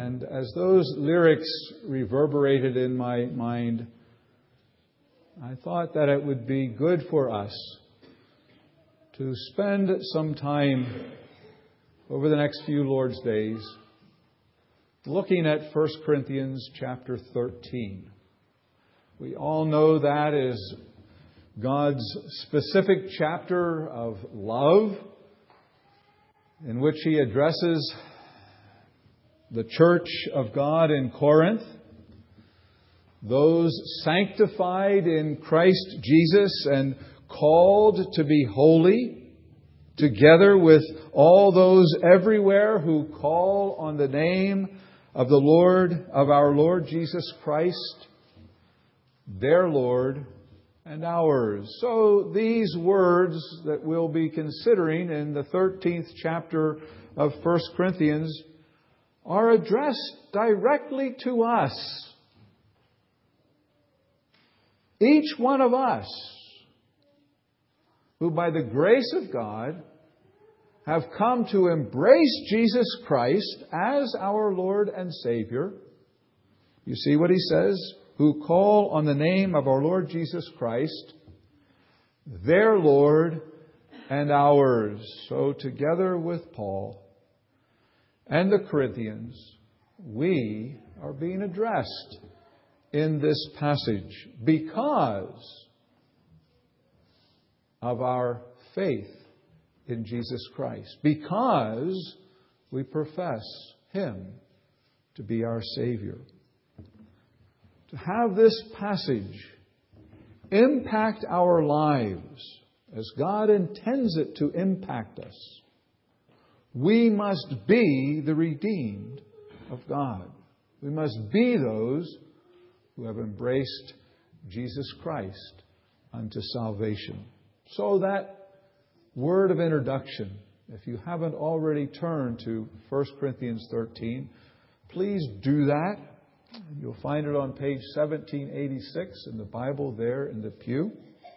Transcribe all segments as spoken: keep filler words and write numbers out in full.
And as those lyrics reverberated in my mind, I thought that it would be good for us to spend some time over the next few Lord's days looking at First Corinthians chapter thirteen. We all know that is God's specific chapter of love in which He addresses the church of God in Corinth, those sanctified in Christ Jesus and called to be holy, together with all those everywhere who call on the name of the Lord, of our Lord Jesus Christ, their Lord and ours. So these words that we'll be considering in the thirteenth chapter of First Corinthians are addressed directly to us. Each one of us who by the grace of God have come to embrace Jesus Christ as our Lord and Savior. You see what he says? Who call on the name of our Lord Jesus Christ, their Lord and ours. So together with Paul and the Corinthians, we are being addressed in this passage because of our faith in Jesus Christ, because we profess Him to be our Savior. To have this passage impact our lives as God intends it to impact us, we must be the redeemed of God. We must be those who have embraced Jesus Christ unto salvation. So that word of introduction, if you haven't already turned to First Corinthians thirteen, please do that. You'll find it on page seventeen eighty-six in the Bible there in the pew.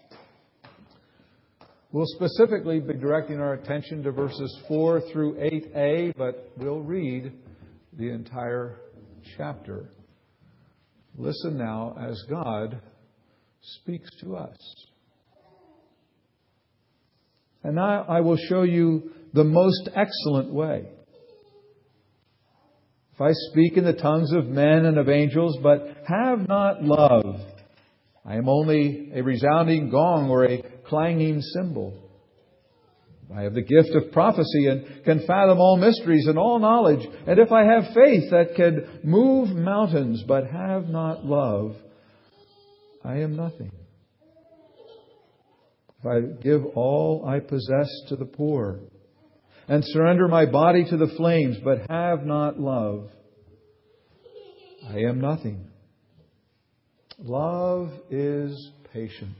We'll specifically be directing our attention to verses four through eight a, but we'll read the entire chapter. Listen now as God speaks to us. And now I will show you the most excellent way. If I speak in the tongues of men and of angels, but have not love, I am only a resounding gong or a clanging cymbal. I have the gift of prophecy and can fathom all mysteries and all knowledge. And if I have faith that can move mountains, but have not love, I am nothing. If I give all I possess to the poor and surrender my body to the flames, but have not love, I am nothing. Love is patient.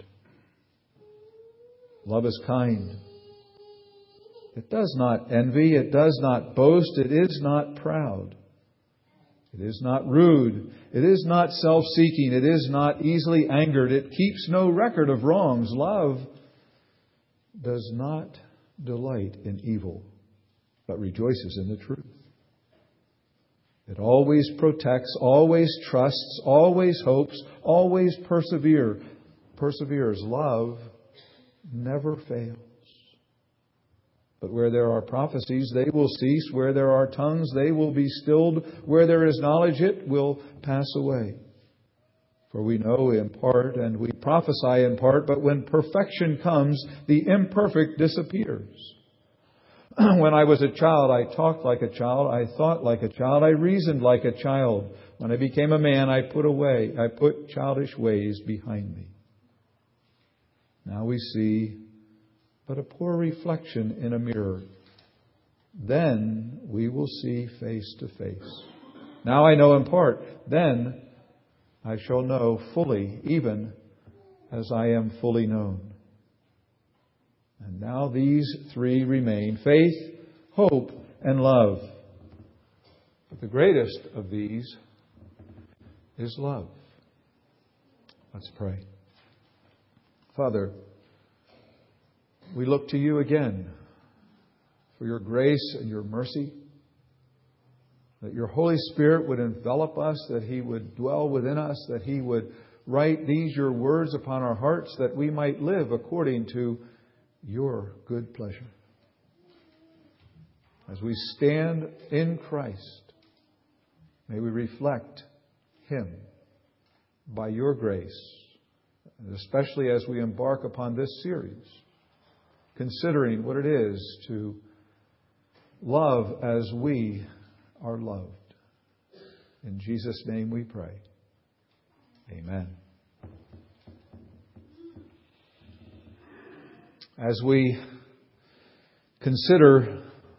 Love is kind. It does not envy. It does not boast. It is not proud. It is not rude. It is not self-seeking. It is not easily angered. It keeps no record of wrongs. Love does not delight in evil, but rejoices in the truth. It always protects, always trusts, always hopes, always persevere, perseveres. Love never fails. But where there are prophecies, they will cease. Where there are tongues, they will be stilled. Where there is knowledge, it will pass away. For we know in part and we prophesy in part, but when perfection comes, the imperfect disappears. When I was a child, I talked like a child, I thought like a child, I reasoned like a child. When I became a man, I put away, I put childish ways behind me. Now we see but a poor reflection in a mirror. Then we will see face to face. Now I know in part, then I shall know fully, even as I am fully known. And now these three remain: faith, hope, and love. But the greatest of these is love. Let's pray. Father, we look to You again for Your grace and Your mercy. that your Holy Spirit would envelop us, that He would dwell within us, that He would write these your words upon our hearts, that we might live according to your good pleasure. As we stand in Christ, may we reflect Him by your grace, and especially as we embark upon this series, considering what it is to love as we are loved. In Jesus' name we pray. Amen. As we consider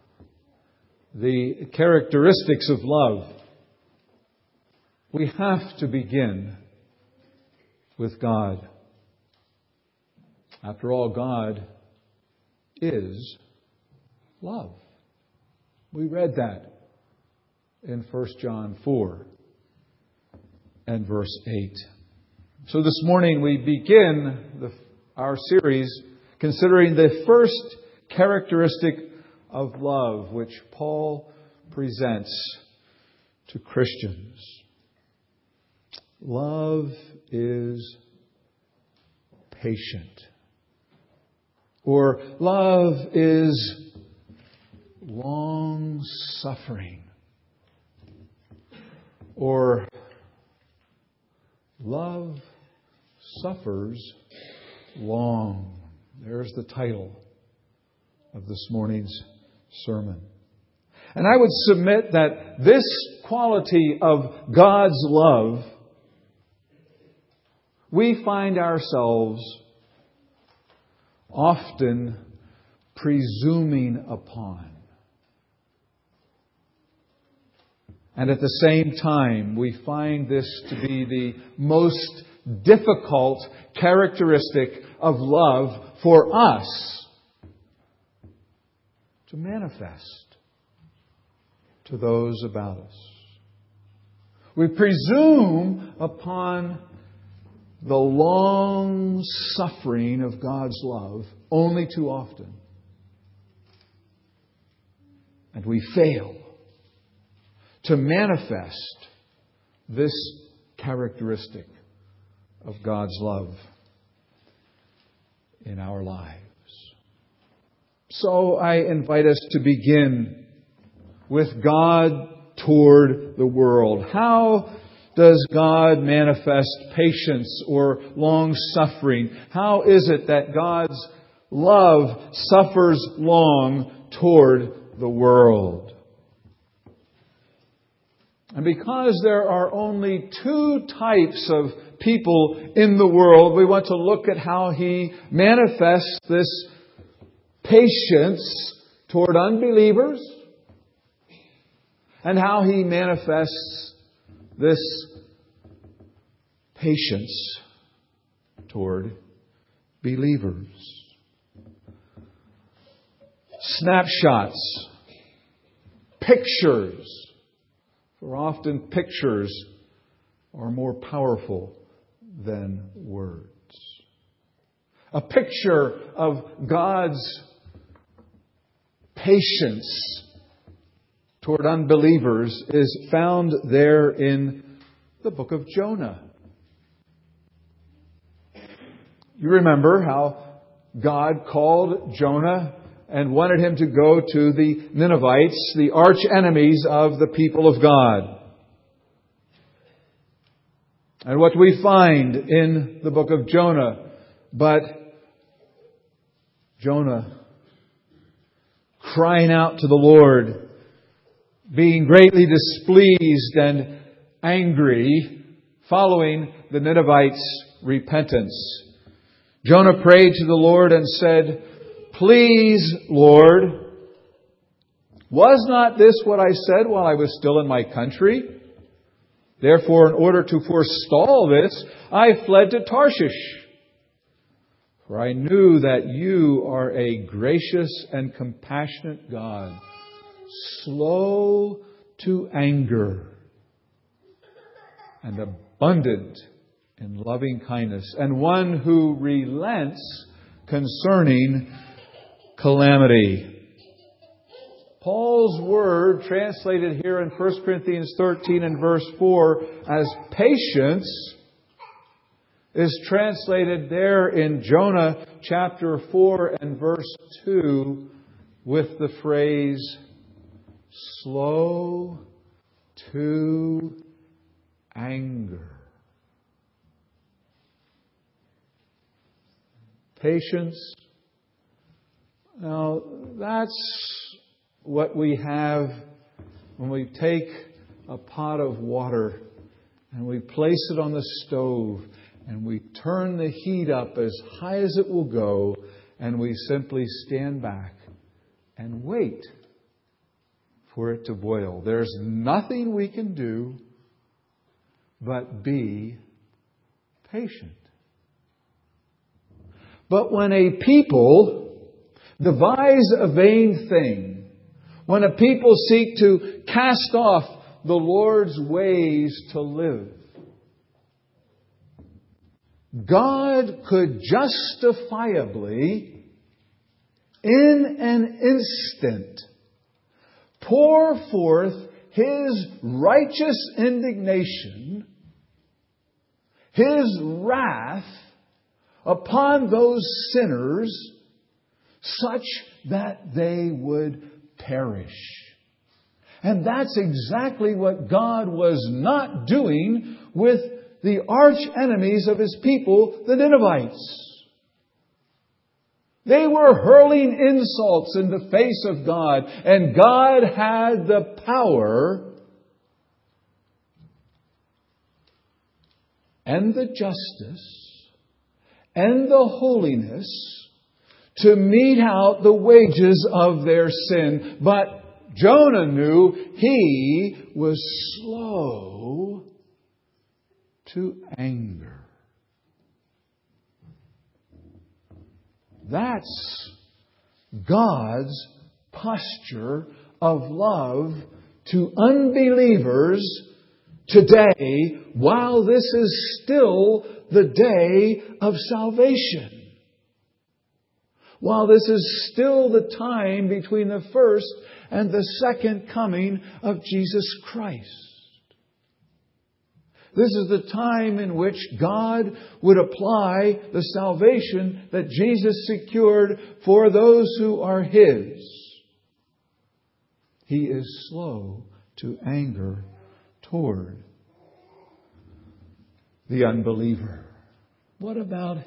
the characteristics of love, we have to begin with God. After all, God is love. We read that in First John four and verse eight. So this morning we begin the, our series considering the first characteristic of love which Paul presents to Christians. Love is patient. Or love is long-suffering. Or love suffers long. There's the title of this morning's sermon. And I would submit that this quality of God's love, we find ourselves often presuming upon. And at the same time, we find this to be the most difficult characteristic of love for us to manifest to those about us. We presume upon the long suffering of God's love only too often. And we fail to manifest this characteristic of God's love in our lives. So I invite us to begin with God toward the world. How does God manifest patience or long-suffering? How is it that God's love suffers long toward the world? And because there are only two types of people in the world, we want to look at how He manifests this patience toward unbelievers and how He manifests this patience toward believers. Snapshots, pictures. For often pictures are more powerful than words. A picture of God's patience toward unbelievers is found there in the book of Jonah. You remember how God called Jonah and wanted him to go to the Ninevites, the arch enemies of the people of God. And what we find in the book of Jonah, but Jonah crying out to the Lord, being greatly displeased and angry, following the Ninevites' repentance. Jonah prayed to the Lord and said, "Please, Lord, was not this what I said while I was still in my country? Therefore, in order to forestall this, I fled to Tarshish. For I knew that you are a gracious and compassionate God, slow to anger and abundant in loving kindness, and one who relents concerning calamity." Paul's word, translated here in First Corinthians thirteen and verse four as patience, is translated there in Jonah chapter four and verse two with the phrase, slow to anger. Patience. Now, that's what we have when we take a pot of water and we place it on the stove and we turn the heat up as high as it will go and we simply stand back and wait for it to boil. There's nothing we can do but be patient. But when a people devise a vain thing, when a people seek to cast off the Lord's ways to live, God could justifiably, in an instant, pour forth His righteous indignation, His wrath upon those sinners, such that they would perish. And that's exactly what God was not doing with the arch enemies of His people, the Ninevites. They were hurling insults in the face of God, and God had the power and the justice and the holiness to mete out the wages of their sin. But Jonah knew he was slow to anger. That's God's posture of love to unbelievers today, while this is still the day of salvation. While this is still the time between the first and the second coming of Jesus Christ. This is the time in which God would apply the salvation that Jesus secured for those who are His. He is slow to anger toward the unbeliever. What about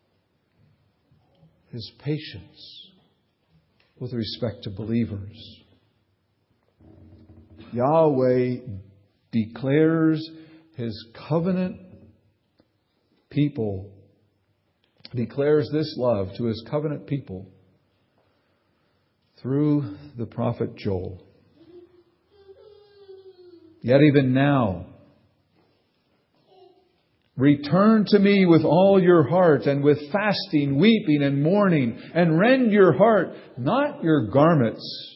His patience with respect to believers? Yahweh declares His covenant people, declares this love to His covenant people through the prophet Joel. Yet even now, return to me with all your heart, and with fasting, weeping, and mourning, and rend your heart, not your garments.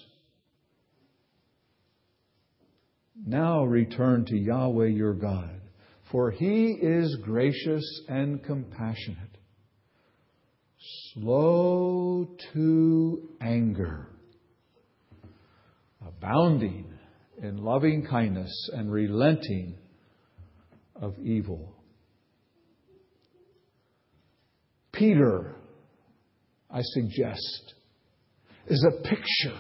Now return to Yahweh your God, for He is gracious and compassionate, slow to anger, abounding in loving kindness, and relenting of evil. Peter, I suggest, is a picture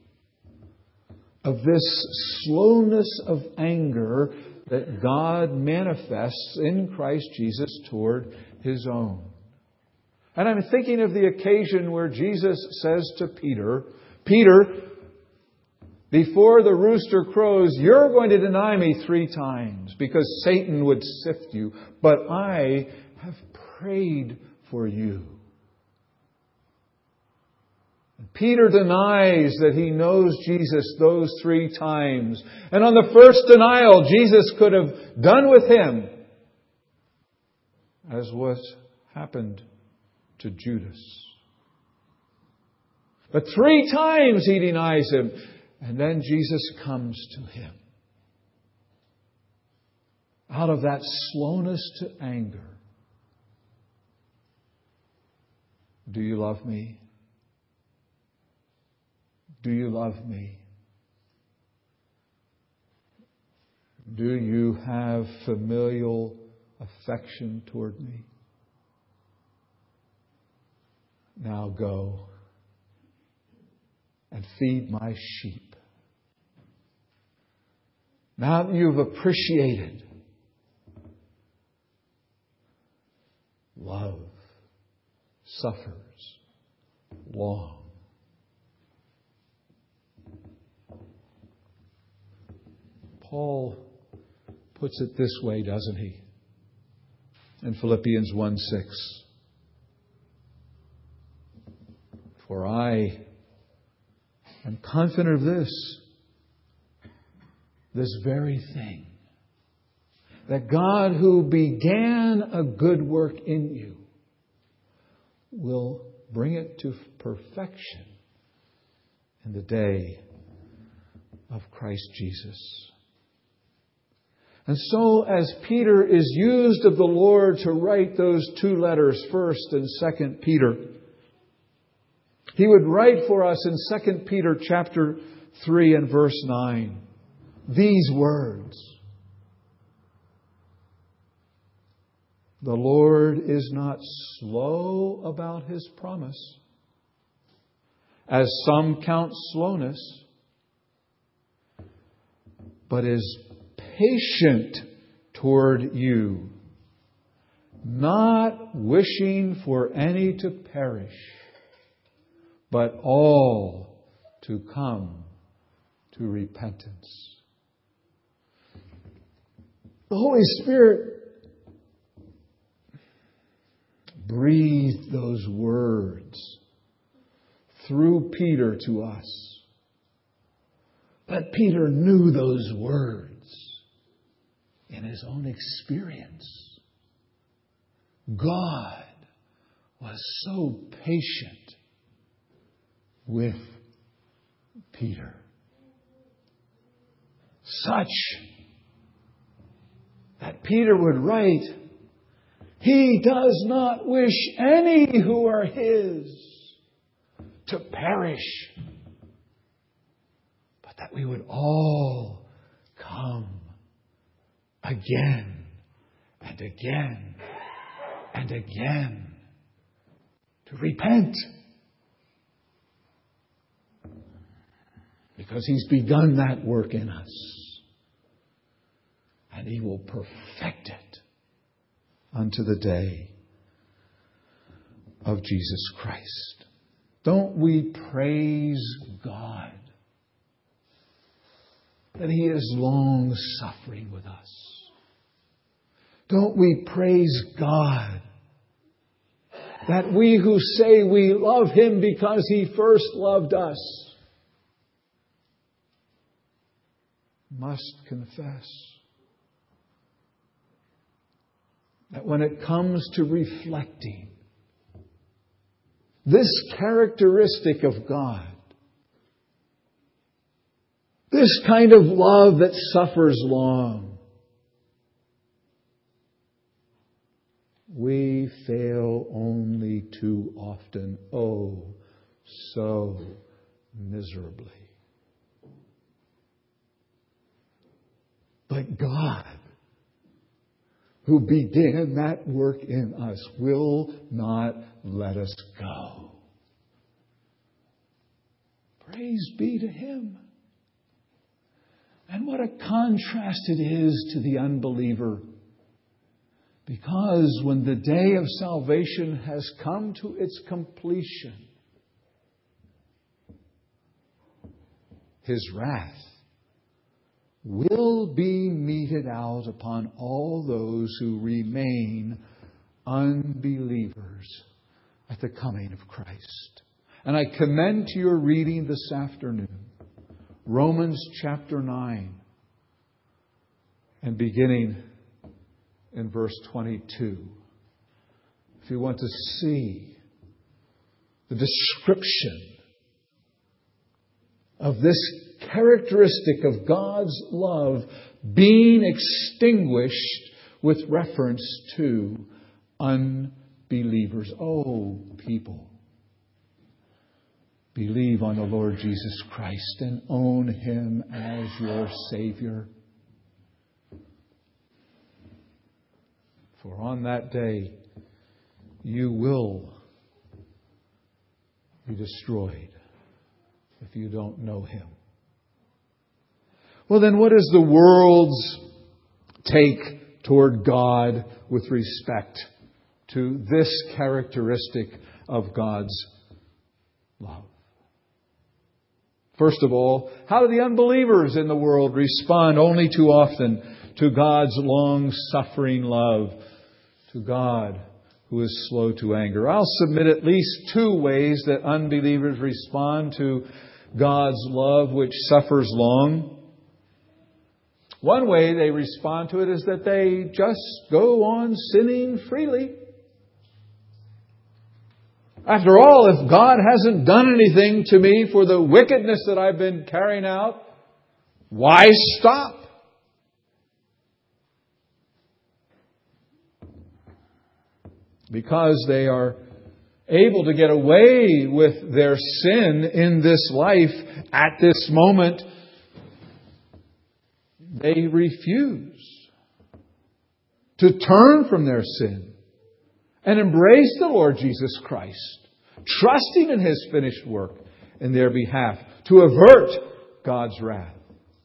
of this slowness of anger that God manifests in Christ Jesus toward His own. And I'm thinking of the occasion where Jesus says to Peter, Peter, before the rooster crows, you're going to deny me three times, because Satan would sift you, but I have prayed for you. Peter denies that he knows Jesus those three times. And on the first denial, Jesus could have done with him as what happened to Judas. But three times he denies Him. And then Jesus comes to him. Out of that slowness to anger. Do you love me? Do you love me? Do you have familial affection toward me? Now go and feed my sheep. Now that you've appreciated love suffers long. Paul puts it this way, doesn't he? In Philippians one six. For I am confident of this, this very thing, that God who began a good work in you will bring it to perfection in the day of Christ Jesus. And so as Peter is used of the Lord to write those two letters, First and Second Peter, he would write for us in Second Peter chapter three and verse nine these words. The Lord is not slow about His promise, as some count slowness, but is patient toward you, not wishing for any to perish, but all to come to repentance. The Holy Spirit breathed those words through Peter to us. But Peter knew those words in his own experience. God was so patient with Peter. Such that Peter would write, He does not wish any who are His to perish, but that we would all come again and again and again to repent. Because He's begun that work in us. And He will perfect it unto the day of Jesus Christ. Don't we praise God that He is long suffering with us? Don't we praise God that we who say we love Him because He first loved us must confess that when it comes to reflecting this characteristic of God, this kind of love that suffers long, we fail only too often, oh, so miserably. But God, who began that work in us, will not let us go. Praise be to Him. And what a contrast it is to the unbeliever. Because when the day of salvation has come to its completion, His wrath will be meted out upon all those who remain unbelievers at the coming of Christ. And I commend to your reading this afternoon Romans chapter nine and beginning in verse twenty-two. If you want to see the description of this characteristic of God's love being extinguished with reference to unbelievers. Oh, people, believe on the Lord Jesus Christ and own Him as your Savior. For on that day you will be destroyed if you don't know Him. Well, then what is the world's take toward God with respect to this characteristic of God's love? First of all, how do the unbelievers in the world respond only too often to God's long-suffering love, to God who is slow to anger? I'll submit at least two ways that unbelievers respond to God's love which suffers long. One way they respond to it is that they just go on sinning freely. After all, if God hasn't done anything to me for the wickedness that I've been carrying out, why stop? Because they are able to get away with their sin in this life at this moment, they refuse to turn from their sin and embrace the Lord Jesus Christ, trusting in His finished work in their behalf to avert God's wrath.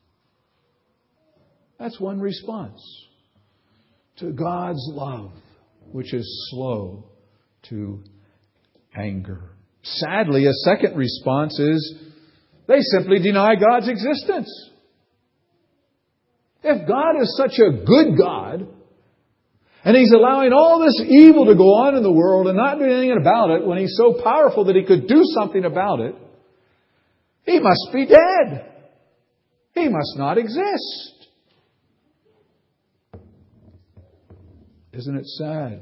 That's one response to God's love, which is slow to anger. Sadly, a second response is they simply deny God's existence. If God is such a good God, and He's allowing all this evil to go on in the world and not doing anything about it, when He's so powerful that He could do something about it, He must be dead. He must not exist. Isn't it sad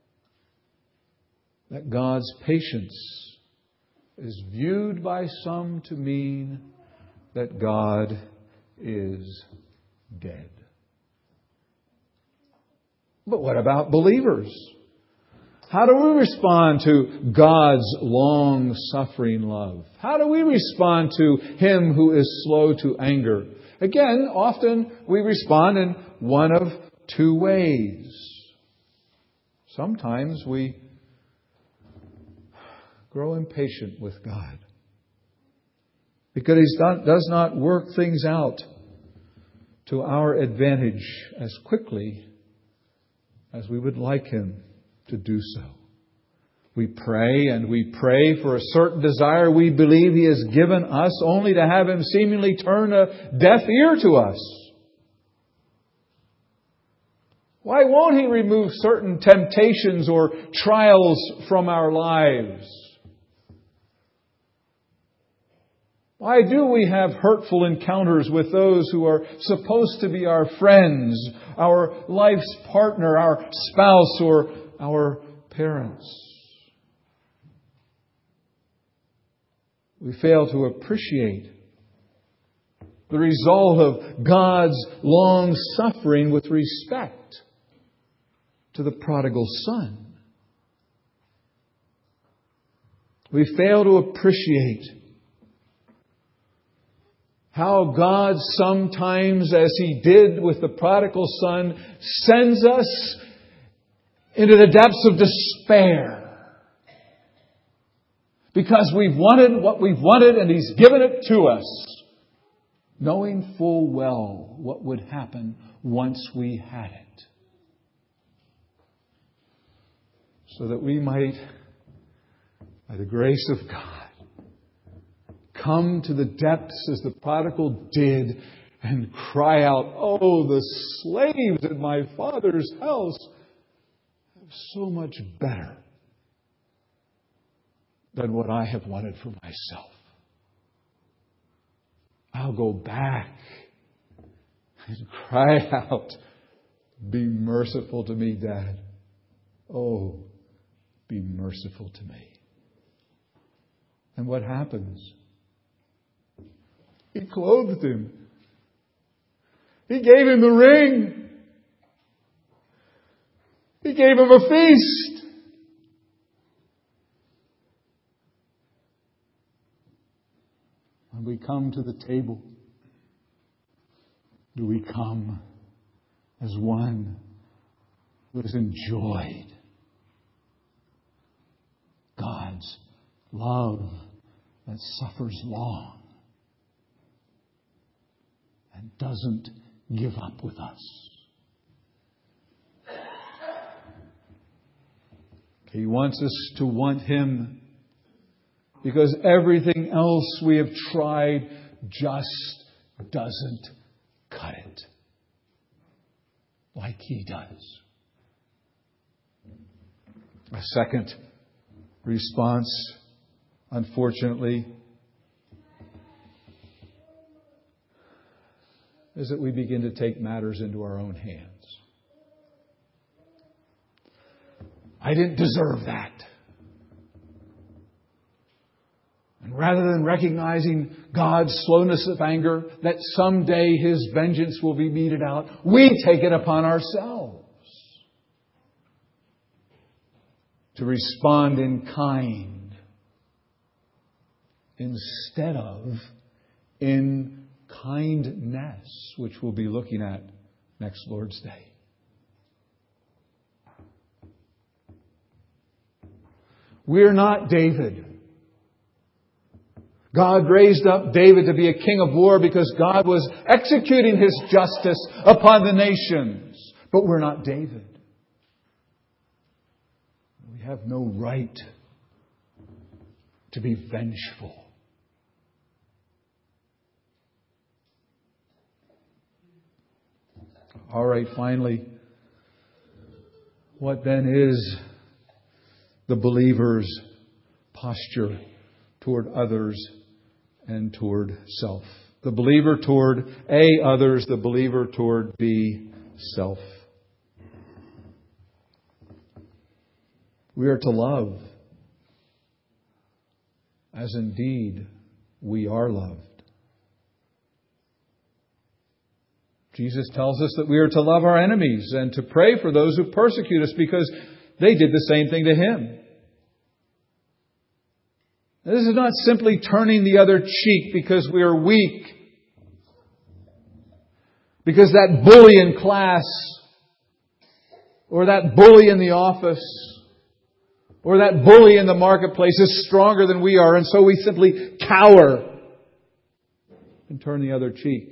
that God's patience is viewed by some to mean that God is dead? But what about believers? How do we respond to God's long-suffering love? How do we respond to Him who is slow to anger? Again, often we respond in one of two ways. Sometimes we grow impatient with God because He does not work things out to our advantage as quickly as we would like Him to do so. We pray and we pray for a certain desire we believe He has given us, only to have Him seemingly turn a deaf ear to us. Why won't He remove certain temptations or trials from our lives? Why do we have hurtful encounters with those who are supposed to be our friends, our life's partner, our spouse, or our parents? We fail to appreciate the result of God's long suffering with respect to the prodigal son. We fail to appreciate how God sometimes, as He did with the prodigal son, sends us into the depths of despair. Because we've wanted what we've wanted and He's given it to us, knowing full well what would happen once we had it. So that we might, by the grace of God, come to the depths as the prodigal did and cry out, "Oh, the slaves in my Father's house have so much better than what I have wanted for myself. I'll go back and cry out, 'Be merciful to me, Dad. Oh, be merciful to me.'" And what happens? He clothed him. He gave him the ring. He gave him a feast. When we come to the table, do we come as one who has enjoyed God's love that suffers long and doesn't give up with us. He wants us to want Him because everything else we have tried just doesn't cut it like He does. A second response, unfortunately, is that we begin to take matters into our own hands. I didn't deserve that. And rather than recognizing God's slowness of anger, that someday His vengeance will be meted out, we take it upon ourselves to respond in kind instead of in kindness, which we'll be looking at next Lord's Day. We're not David. God raised up David to be a king of war because God was executing His justice upon the nations. But we're not David. We have no right to be vengeful. All right, finally, what then is the believer's posture toward others and toward self? The believer toward A, others, the believer toward B, self. We are to love as indeed we are loved. Jesus tells us that we are to love our enemies and to pray for those who persecute us because they did the same thing to Him. This is not simply turning the other cheek because we are weak. Because that bully in class, or that bully in the office, or that bully in the marketplace is stronger than we are, and so we simply cower and turn the other cheek.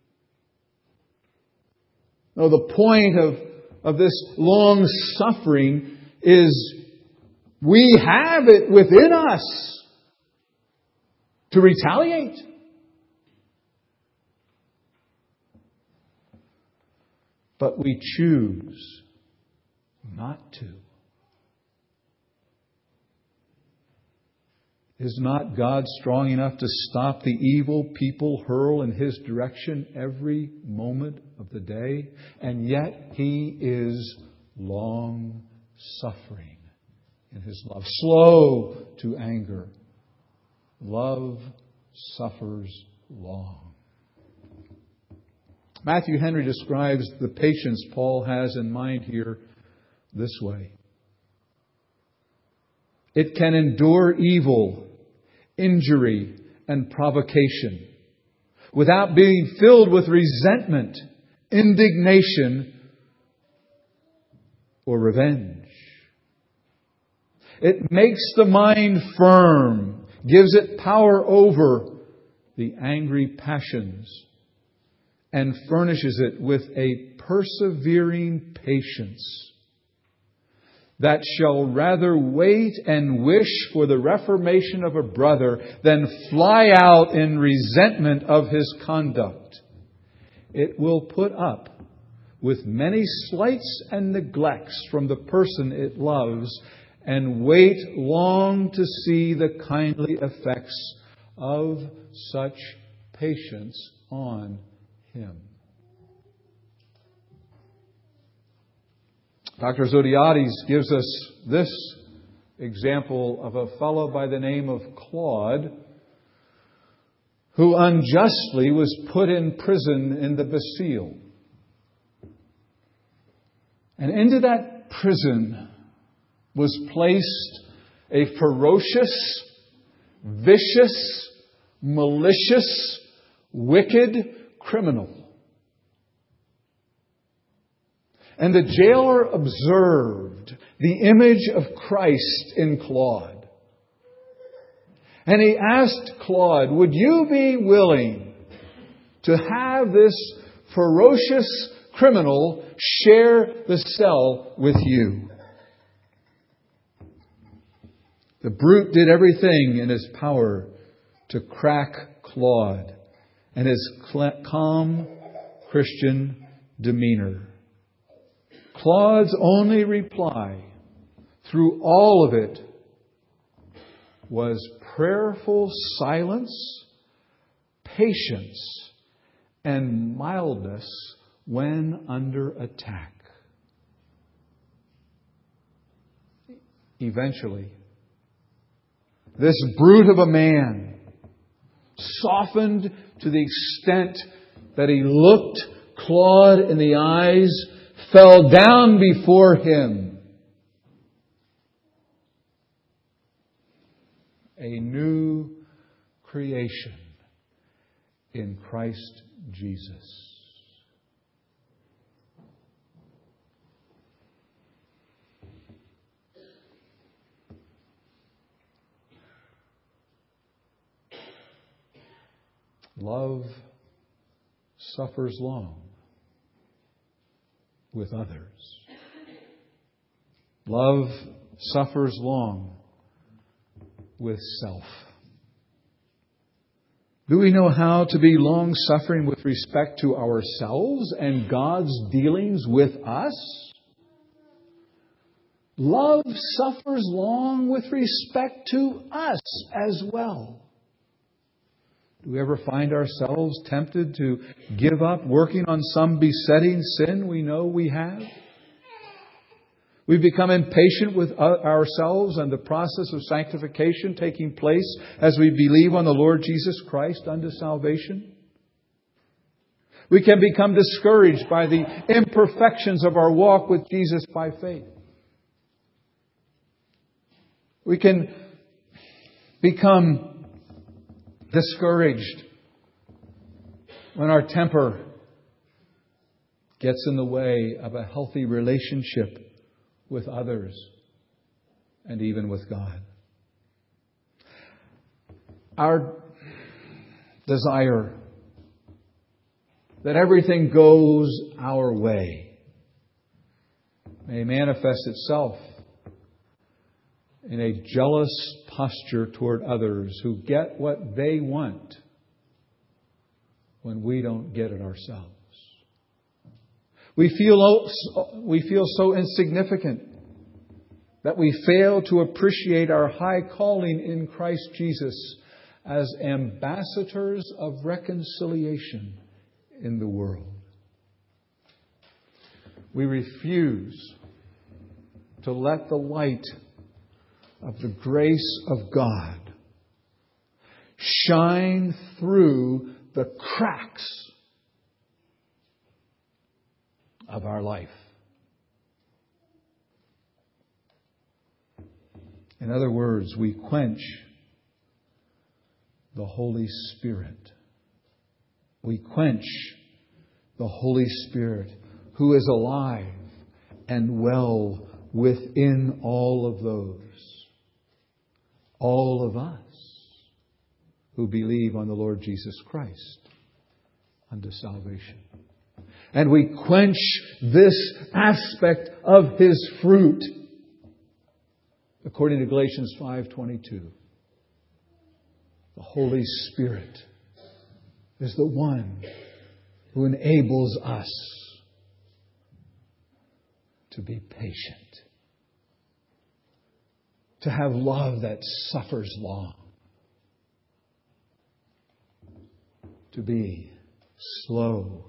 No, the point of, of this long suffering is we have it within us to retaliate. But we choose not to. Is not God strong enough to stop the evil people hurl in His direction every moment of the day? And yet He is long suffering in His love, slow to anger. Love suffers long. Matthew Henry describes the patience Paul has in mind here this way. It can endure evil, injury, and provocation without being filled with resentment, indignation, or revenge. It makes the mind firm, gives it power over the angry passions, and furnishes it with a persevering patience that shall rather wait and wish for the reformation of a brother than fly out in resentment of his conduct. It will put up with many slights and neglects from the person it loves and wait long to see the kindly effects of such patience on him. Doctor Zodhiates gives us this example of a fellow by the name of Claude who unjustly was put in prison in the Bastille. And into that prison was placed a ferocious, vicious, malicious, wicked criminal. And the jailer observed the image of Christ in Claude. And he asked Claude, would you be willing to have this ferocious criminal share the cell with you? The brute did everything in his power to crack Claude and his calm Christian demeanor. Claude's only reply through all of it was prayerful silence, patience, and mildness when under attack. Eventually, this brute of a man, softened to the extent that he looked Claude in the eyes, fell down before him. A new creation in Christ Jesus. Love suffers long with others. Love suffers long with self. Do we know how to be long-suffering with respect to ourselves and God's dealings with us? Love suffers long with respect to us as well. Do we ever find ourselves tempted to give up working on some besetting sin we know we have? We become impatient with ourselves and the process of sanctification taking place as we believe on the Lord Jesus Christ unto salvation. We can become discouraged by the imperfections of our walk with Jesus by faith. We can become discouraged when our temper gets in the way of a healthy relationship with others and even with God. Our desire that everything goes our way may manifest itself in a jealous posture toward others who get what they want when we don't get it ourselves. We feel, we feel so insignificant that we fail to appreciate our high calling in Christ Jesus as ambassadors of reconciliation in the world. We refuse to let the light of the grace of God shine through the cracks of our life. In other words, we quench the Holy Spirit. We quench the Holy Spirit who is alive and well within all of those, all of us who believe on the Lord Jesus Christ unto salvation. And we quench this aspect of His fruit, according to Galatians five twenty-two. The Holy Spirit is the one who enables us to be patient, to have love that suffers long, to be slow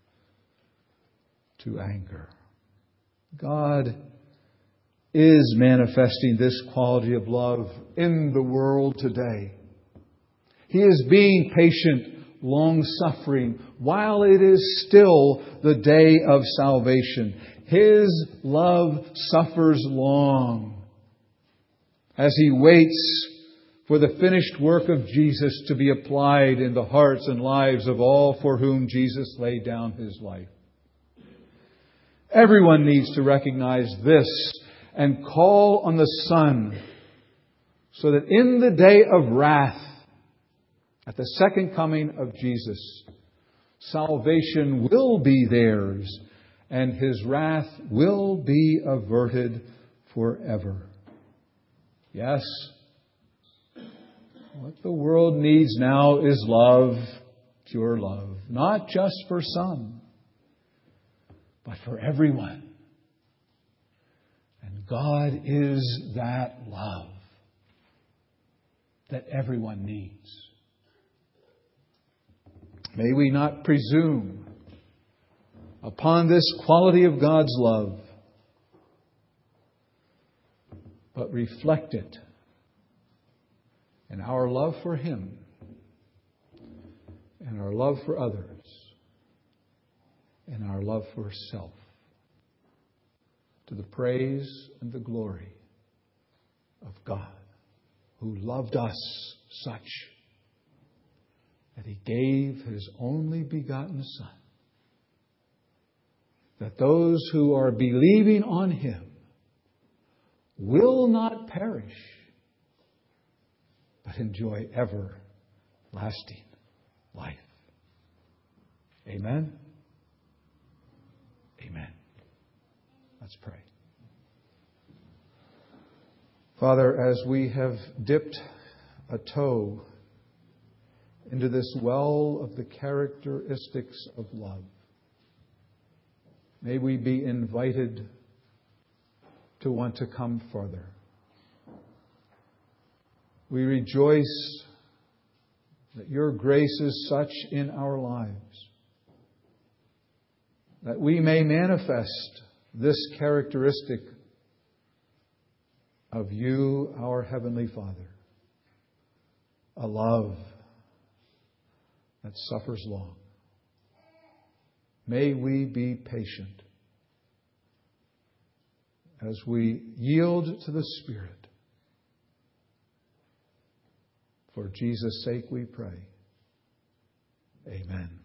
to anger. God is manifesting this quality of love in the world today. He is being patient, long-suffering, while it is still the day of salvation. His love suffers long as He waits for the finished work of Jesus to be applied in the hearts and lives of all for whom Jesus laid down His life. Everyone needs to recognize this and call on the Son, so that in the day of wrath, at the second coming of Jesus, salvation will be theirs and His wrath will be averted forever. Yes, what the world needs now is love, pure love, not just for some, but for everyone. And God is that love that everyone needs. May we not presume upon this quality of God's love, but reflect it in our love for Him and our love for others and our love for self, to the praise and the glory of God, who loved us such that He gave His only begotten Son, that those who are believing on Him will not perish, but enjoy everlasting life. Amen? Amen. Let's pray. Father, as we have dipped a toe into this well of the characteristics of love, may we be invited to want to come further. We rejoice that Your grace is such in our lives that we may manifest this characteristic of You, our Heavenly Father, a love that suffers long. May we be patient as we yield to the Spirit. For Jesus' sake we pray. Amen.